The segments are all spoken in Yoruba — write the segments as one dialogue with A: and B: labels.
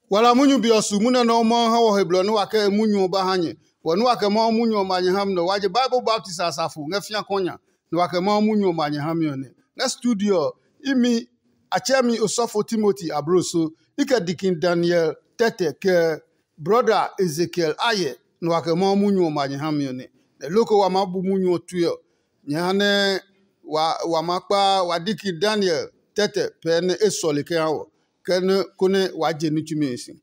A: wala munyu biosu muna no mo ha wo heblo no waka munyu ba hanye wonu waka mo munyu manye ham no waje Bible Baptist asafu ngafia konya no waka mo munyu manye ham yo ne na studio imi achemi Osofo Timothy Abroso ike Dikin Daniel Tete ke brother Ezekiel Aye no waka mo munyu manye ham yo ne loko wa mabu munyu tuyo nyane wa makpa wa Dikin Daniel Tete pene esole ke hawo kene kone waje nitumesi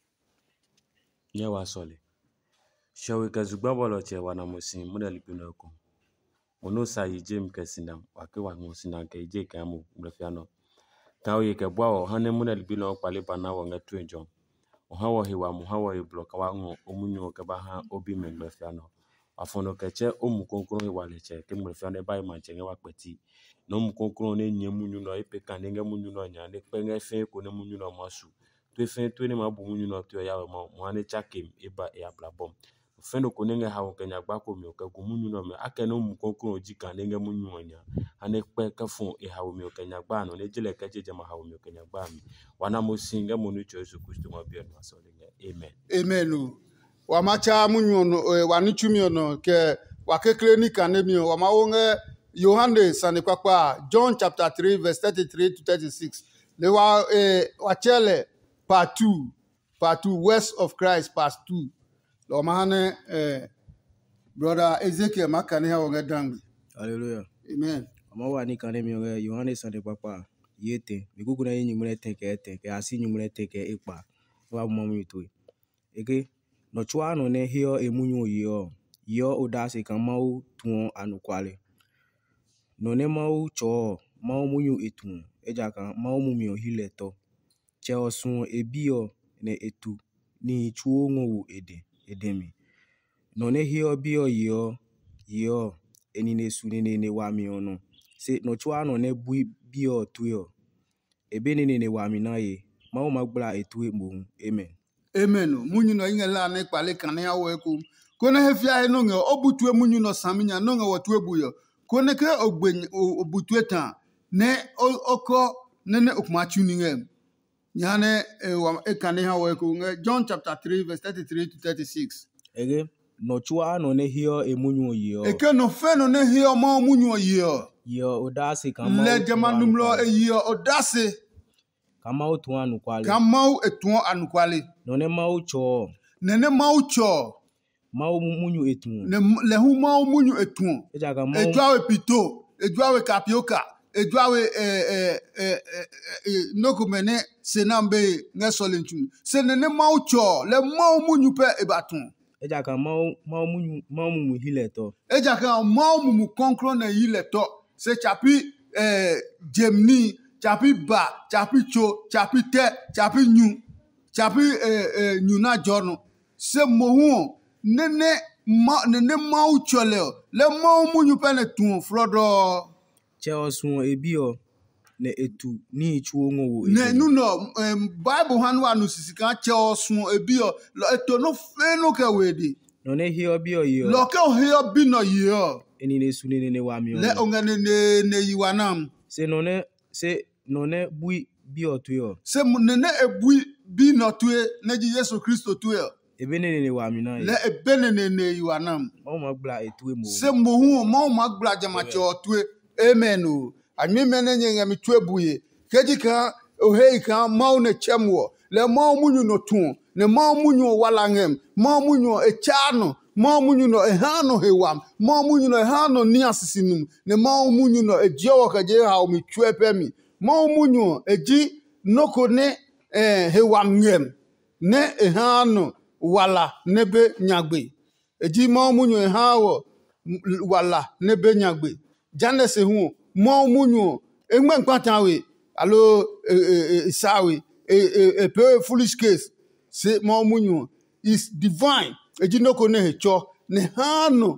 B: nye wasole shawe kazugba bolo che wana musin mudali pino ko ono sa yije mkesinam wake wa musina ke ije kamu mrefiano tawo ke bwa hane mudali pino kwale bana wonga twenjo ohawo hiwa muhawo ibloka wango omunyo ke ba ha obi mrefiano afono keche omukonkoro hiwaleche ke mrefiano ba imanche wa kweti no mukonkoro ne nyemunyu no ipeka nge munyu no nya ne penge fe ko ne munyu no masu to fe to ne mabu munyu no to ya mo ane chakim eba e ablabom fe no ko ne ha wo kenya gba ko mi o ka munyu no me ake no mukonkoro jika nge munyu nya ane pe ka fun e ha wo mi o kenya gba no ne jile ka jeje ma ha wo mi o kenya gba mi wana mo singa mo nu Yesu Kristo ma bi no so le amen
A: amen wa macha munyu no wa nichumi no ke wa kekle ni kanemi wa ma wonge Yohane Sanekwakwa, John chapter 3, verse 33 to 36. Le wa chele part 2, West of Christ, part 2. Lo mahane brother Ezekiel makane ha wonge dangbi.
C: Hallelujah.
A: Amen.
C: Amawa ni kane mi Yohane Sanekwakwa yete. Mikuku na yin nyumre teke asi nyumre teke ikpa. Wa mamu itwe. Eke no chwa no ne hio emunyu yo odase kan mau tuon anukwale. No ne mau cho mau munyu etu ejaka mau mumio hileto che osun ebio ne etu ni chuo ngo edemi no ne hio bio yo enine su ne wami ono se no chua no ne bui bio tuyo ebe ne wami na ye mau magbla etu emo
A: amen munyu no ingela ne kpale kan ya wo eku kone hefia he no nge obutue munyu no saminya no nge wotu ebuyo kone ke obutue tan ne oko ne okumachu ninge nyane ekane ha wo eku nge John chapter 3 verse 33 to 36
C: ege no chua no ne hio emunyu
A: eke no fe no ne hio ma munyu
C: yo odase kan
A: le jamanumlo yo odase
C: kamau tuanu kwale
A: kamau etuon anukwale
C: no ne mau cho
A: nene mau cho
C: mau munyu etu
A: le hu mau munyu etuon
C: ejaka mau
A: ejuawe pito ejuawe kapioka ejuawe nokumene senambe ngesolenchu se nene mau cho le mau munyu pe ebatun
C: ejaka mau munyu hileto
A: ejaka mau mumu konkro na hileto se chapi jemni chapi ba chapi cho chapi te chapi nyu chapi nyuna jono se mohu nene mau chole le mau munyu pene tun frodo
C: che osun ebio ne etu ni chuo ngo
A: ne nuno Bible hanu anu sisika che osun ebio lo eto no fe no ke wedi
C: no ne hio bio yo
A: lo ke hio bi no yo
C: enine su ne wami
A: le ongene ne yiwanam
C: se no ne bui bio tuyo
A: se nene ebui bi no tue ne Yesu Kristo tue
C: ebe ne wami na
A: le ebe ne yiwanam
C: mau magbla etu emo
A: se mohu mau magbla jama che otue amen o anyi mene nyenga mi tue buye kejika ohei kan mau ne chemwo le mau munyu no tun ne mau munyu walangem mau munyu echano mau munyu no ehano hewam mau munyu no ehano ni asisinum ne mau munyu no ejiowo kaje ha o mi tue pemi mau munyu eji noko ne hewam nyem ne ehano wala nebe nyagbe eji mau munyu ehawo wala nebe nyagbe janese hu mau munyu engbe nkwatawe alo isawe pe foolish case se mau munyu is divine eji noko ne hecho ne hano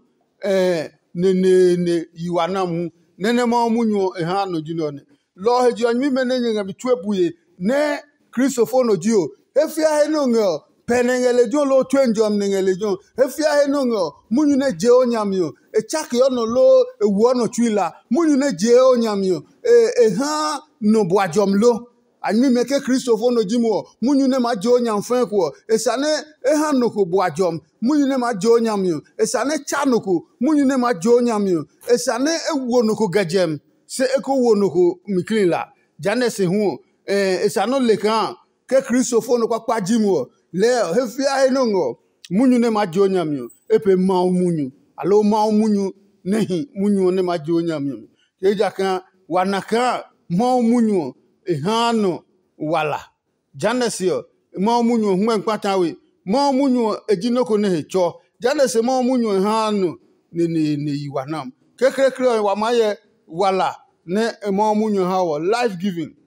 A: ne yiwanamu nene mau munyu ehano jinone lo heji anyi menenye ngabi twebuye ne Christopher dio efia he no ngo penengelejo lo twenjom nengelejo efia he no ngo munyu ne je onyamio echake ono lo ewu ono twila munyu ne je onyamio ha no boajom lo anyi me ke Christopher no jimo munyu ne ma jo nyam fan ko esane ehan no ko boajom munyu ne ma jo nyam yo esane cha no ko munyu ne ma jo nyam yo esane ewo no ko gajem se eko wo no ko miklin la jane se hu esano lekan ke Christopher no kwa jimo le hefia henongo munyu ne ma jo nyam yo epe ma munyu alo ma munyu nehi munyu ne ma jo nyam yo keja kan wanaka ma munyu ehano wala janesio ma munyu hwen kwatawe ma munyu ejinoko ne hecho janese ma munyu ehano ne yiwanam kekrekre wa maye wala ne ma munyu hawo life giving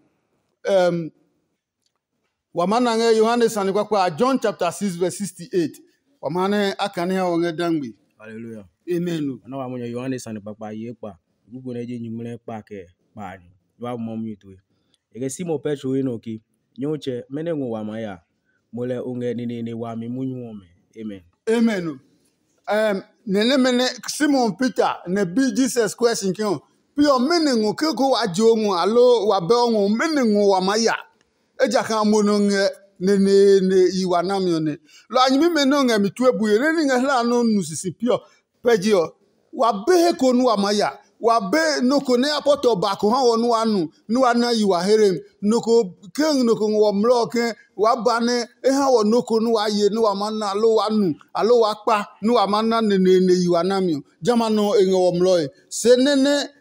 A: wamana nge Yohanes kwa John chapter 6 verse 68 wamana akane ha wonge dangbi
C: Hallelujah.
A: amen
C: Ana wa munyo Yohane sane papa yepa. Gugu na je nyumle pa ke pa ni. Wa mom yitu. Ege simo petro ino ki. Nyoche mene ngo wa maya. Mole unge ni wa mi munyu ome. Amen.
A: amen nene mene Simon Peter ne bi Jesus question kion pio mene ngo keko ajo ngo alo wa be ngo mene ngo wa maya eja kan mono nge ne iwa namyo ne lo anyi me no nge mituebuye ne nge hla no nusisi pio pejio wa be ko nu wa maya wa be no ko ne apoto ba ko ha wonu anu nu ana iwa herem no ko ken no ko wo mlo ke wa ba ne e ha wo no ko nu wa ye nu wa manna alo wa nu alo wa pa nu wa manna ne iwa namyo jama no e wo mlo e se ne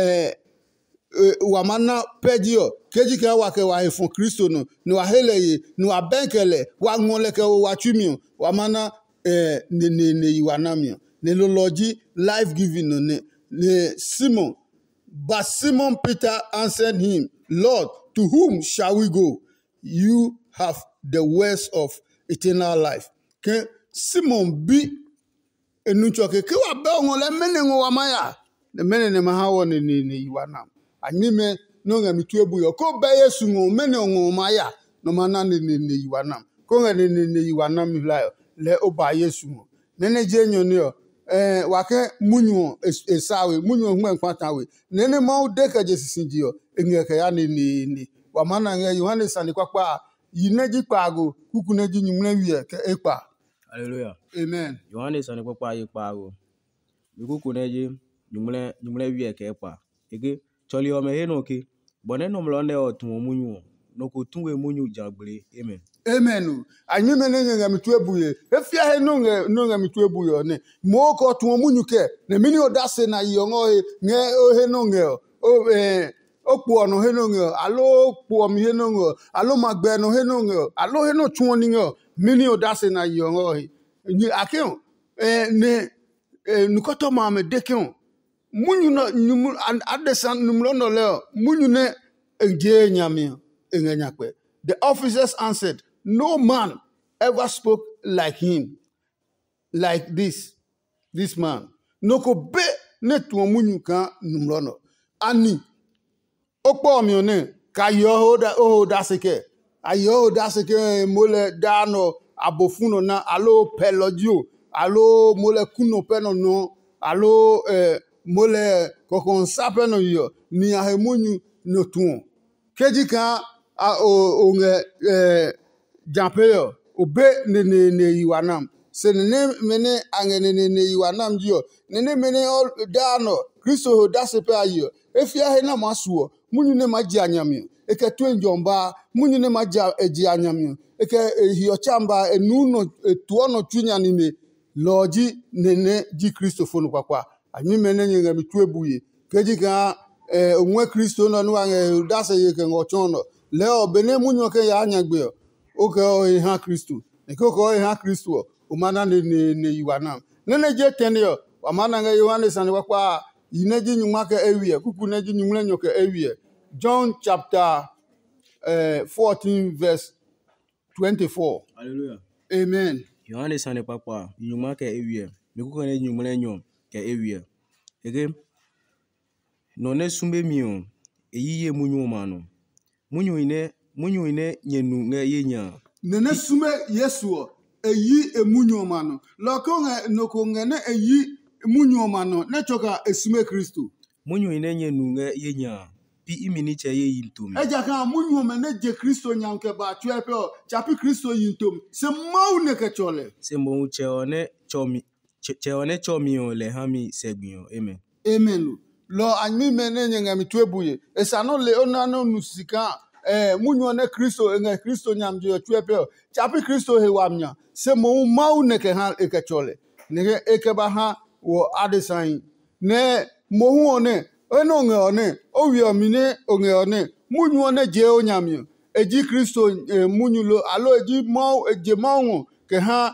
A: wa manna pejio keji ka wa ke wa efon Kristo no ni wa heleye ni wa benkele wa ngole ke wa twimio wa manna ne iwa namyo ne lology life giving no ne Simon. But Simon Peter answered him, Lord, to whom shall we go? You have the words of eternal life. Ke Simon bi enuchoke ke wa be onle mene ngo wa maya. The mene ne mahawo ne yiwana. Anyi me no nga mitu ebu yo ko be Yesu ngo mene ngo maya no mana ne yiwana. Ko nga ne yiwana mi la le oba Yesu ngo. Nene je nyo ne yo wake munyu esawe munyu hwen kwatawe nene ma udeka jesisinjio engeke ya ni wamana nge Yohane sani kwa yineji pago kukuneji nyumne wie ke ekpa.
C: Hallelujah.
A: Amen.
C: Yohane sane kwa yepa go. Gugu na je nyumle wie ke pa. Ege choli o me heno ki bone no mlonde otun munyu no ko tunwe munyu jagbele. Amen.
A: Amen. Anyi menenye nga mituebuye. Efia he no nga mituebuye ne. Mo ko tun omunyuke. Ne mini odase na yongo nge he no nge. Opu ono he no nge. Alo pu omi he no nge. Alo magbe no he no nge. Alo he no tun oni nge. Mini odase na yongo he. Ni akeo ne nukoto ma me dekeo. Munyu no nyumu adesan numlo no leo. Munyu ne enje nyame engenyakwe. The officers answered, no man ever spoke like him, like this man. No ko be ne tu munyu kan numrono. Ani okpo mi one ka yo da seke. Ayo da seke mole dano abofuno na alo pelodio, alo mole kuno peno no, alo mole kokon sapeno yo ni ahemunyu no tu. Keji kan onge jampeyo obe ne yiwanam se ne mene ange ne yiwanam dio ne mene dano Kristo ho dasepe ayo efia he na masuo munyu ne maji anyamio eke twenjomba munyu ne maja eji anyamio eke hiochamba enuno etuono twinya nime loji ne ji Kristo fonu kwakwa anyi mene nyenga mituebuye keji ka onwe Kristo no ange dase yeke ngochono leo bene munyo ke ya anyagbe oke o ha Kristo ekoko o ha Kristo o mana ne yiwana nene je tenyo o mana nga Yohane sane kwa yineji nyuma ke ewie kuku neji nyumle nyoke ewie John chapter 14 verse 24.
C: Hallelujah.
A: Amen.
C: Yohane sane papa nyuma ke ewie mekuko ne nyumle nyo ke ewie ege no ne sumbe miyo eyiye munyu mano munyu ine nyenu nge yenya
A: nene sume Yesu eyi emunyu mano loko noko ngene eyi emunyu mano ne choka esume Kristo
C: munyu ine nyenu nge yenya chapi imini che ye yintum
A: eja kan munyu me ne je Kristo nyam ke ba tue pe chapi Kristo yintom se mau ne ke chole
C: se mo che one chomi o le hami segbin amen
A: amen lo anyi me ne nyanga mi tue buye esa no le ona no nusika munyu ne Kristo nge Kristo nyam je tue pe chapi Kristo he wamnya se mau ne ke ha e ke chole ne e ke ba ha wo adesan ne mo hu one eno nge one o wi omine onge one munyu one je onyamyo eji Kristo munyu lo alo eji mau eje mau ke ha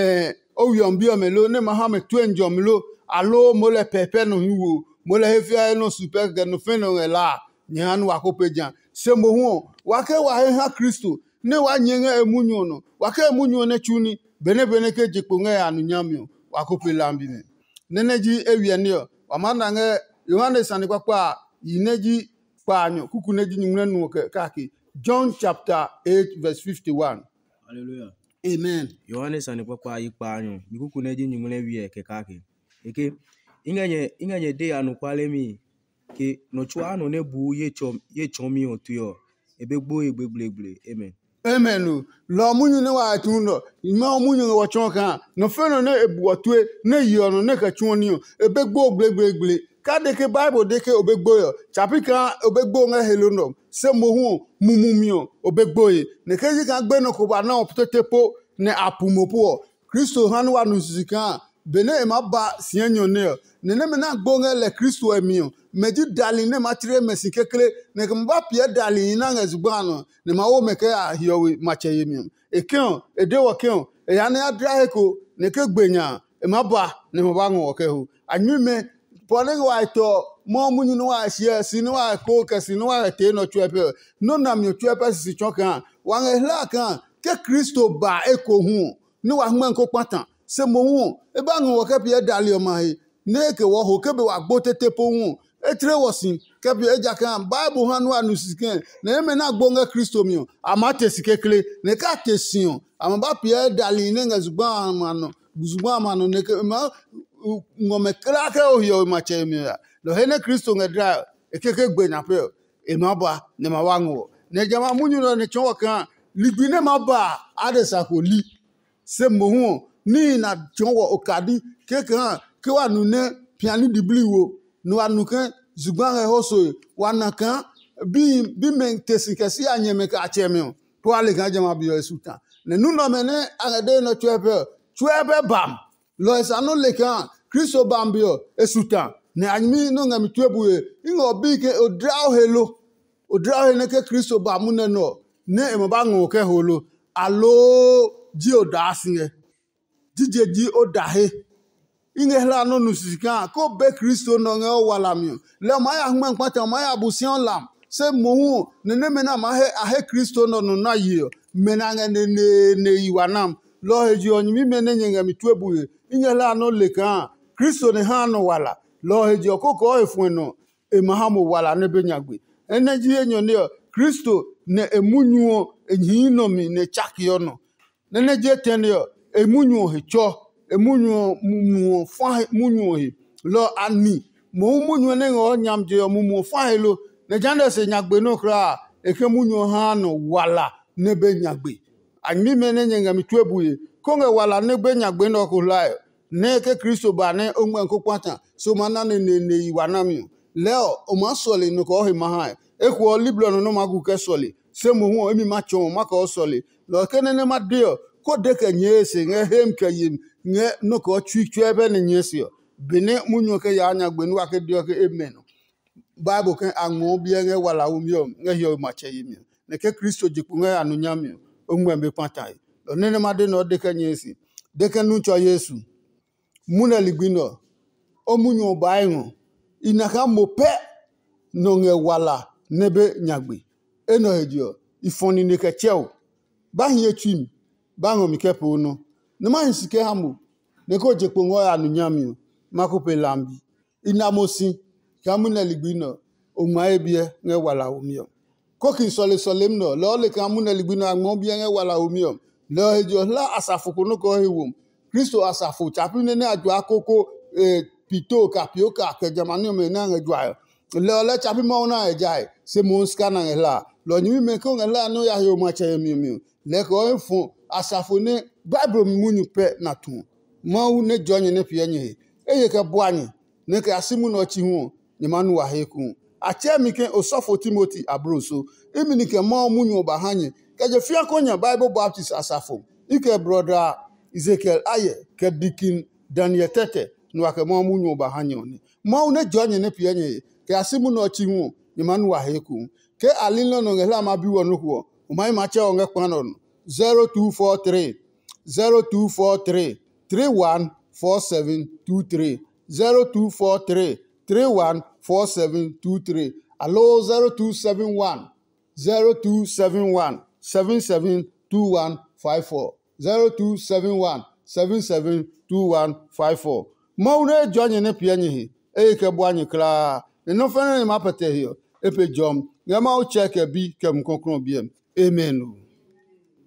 A: o wi ombio melo ne ma ha me twenjo melo alo mo le pepe no hiwo mo le hefia no super ge no fe no la nyanu akopejan se mo hu wa ke wa ha Kristo ne wa nyenga emunyu no wa ke emunyu ne chuni bene ke jekpo nge anu nyamyo wa kope lambi ne neneji ewie ne o amanda nge Yohane sani kwa yineji panyo kukuneji nyumne nuke kaki John chapter 8 verse 51.
C: Hallelujah.
A: Amen.
C: Yohane sani kwa yipanyo bikukuneji nyumne wie ke kaki eke inganye de anu kwale mi ke no chwa no ne bu ye chomi otuyo ebegbo egbegble amen.
A: Amen. Lo munyu ne wa tuno ma munyu ne wa chonka no feno ne ebu otue ne yono ne ka chwoni ebegbo gbegble kade ke Bible de ke obegbo yo chapika obegbo nga helono se mohu mumumio obegbo ye ne ke ka gbe no ko ba na optetepo ne apumopo Kristo hanu wa nusika bene e maba sienyo ne ne me na gbo nga le Kristo emio meji dali ne matire mesikekele ne ke mba pie dali na ngezubano ne ma wo meke a hiowe mache mi ekon edewo kon e ya na adra eko ne ke gbenya e maba ne mba ngo ke hu anwume pone wa to mo munyu no wa hia si no wa ko ke si no wa te no twepe no na mi twepe si chokan wa ngela kan ke Kristo ba eko hu ni wa hman ko patan se mo hu e ba ngo ke pie dali o mai ne ke wo ho ke be wa gbotete po hu etre wosin ke pie eja kan Bible hanu anu siken ne me na gbonga Kristo mi o amate sikekele ne ka tesin ama ba pie dali ne ngazugba amano ne ke ma ngome krake o hiyo mache mi lo hene Kristo ngedra ekeke gbenya pe e maba ne mawango ne jama munyu no ne chwa kan ligbine maba adesa ko li se mohun ni na chwa okadi kekan ke wa nu ne piani dibli wo no anu kan zugban e hoso wa na kan bi men tesikesi anyeme ka acheme to ale kan jama bi esuta ne nu no mene agade no chwepe bam lo esano lekan Kristo bambio esuta ne anyi no ngami twebuye ingo bike odrao he ne ke Kristo ba mune no ne e ba ngo ke holo alo ji odasinge ji odahe inge hla no nusika ko be Kristo no nge wala mi le ma ya hman pata ma ya busion lam se mohu ne mena ma he ahe Kristo no na yi mena nge ne yiwanam lo heji onyi mene ngami twebuye inge hla no lekan Kristo ne hano wala lo heji okoko efueno e mahamo wala ne benyagbe eneji enyo ne Kristo ne emunyu enyino mi ne chakiono ne je tenyo emunyu hecho emunyu mumu fa munyu he lo ani mo munyu ne ngo nyamje mumu fa helo ne jande se nyagbe no kra eke munyu hano wala ne benyagbe anyi mene nyanga mitwebuye konge wala ne benyagbe no ko lae ne ke Kristo ba ne onwe nkokwata so mana ne iwanami leo o ma sole no ko he mahai ekwo libro no magu ke sole se mo hu emi ma chon maka o sole lo ke ne ma dio ko de ke nyese nge hem ke yin nge no ko twitu ebe ne nyese bene munyo ke ya anya gbenu ake dio ke amen Bible ke anwo bi nge wala umyo nge yo ma che yimi ne ke Kristo jipu nge anu nyami onwe mbe patai lo ne ma de no de ke nyese de ke nu cho Yesu muna ligbino o munyo baingo inaka mope no nge wala nebe nyagbe eno hedio ifoni ne ke cheo ba hie twim ba ngo mi kepo no ne ma hisike hamu ne ko jekpo ngo ya nu nyami makope lambi inamosi ka muna ligbino o ma ebie nge wala omio kokin sole mno lo le ka muna ligbino agmo bie nge wala omio lo hedio la asafuko no ko hewom Kristo asafu chapi ne aju akoko pito kapioka ke jamani me na ngejwa le ole chapi ma na ejai se mo scan na la lo nyi me ko la no ya yo ma che mi le ko enfo asafo ne bible munyu pe na tu ma wu ne jonye ne pie nye eye ke boanye ne ke asimu no chi hu ni manu wa heku ache mi ke osofo Timothy abroso imi ni ke ma munyu ba hanye ke je fia konya Bible Baptist asafo ike brother Ezekiel aye ke dikin Daniel tete no ke ma munyu ba hanye oni ma wu ne jonye ne pie nye ke asimu no chi hu ni manu wa heku ke alilo no ngela ma bi wo no ko o mai ma che o nge kwano 0243 314723 0243 314723 allo 0271 772154 0271 772154 maune jonye ne pianyi e ke bwanyi kra no fene ma pete hio epe jom ngama o check bi kem konkron biem amen.